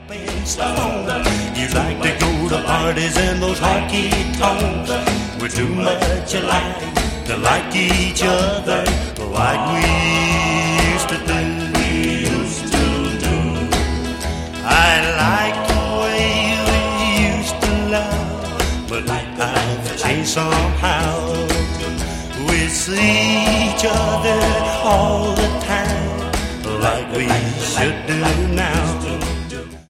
You like to go to parties in those honky tonks. We're too much alike to like each other like we used to do. I like the way we used to love, but I've changed somehow. We see each other all the time like we should do now.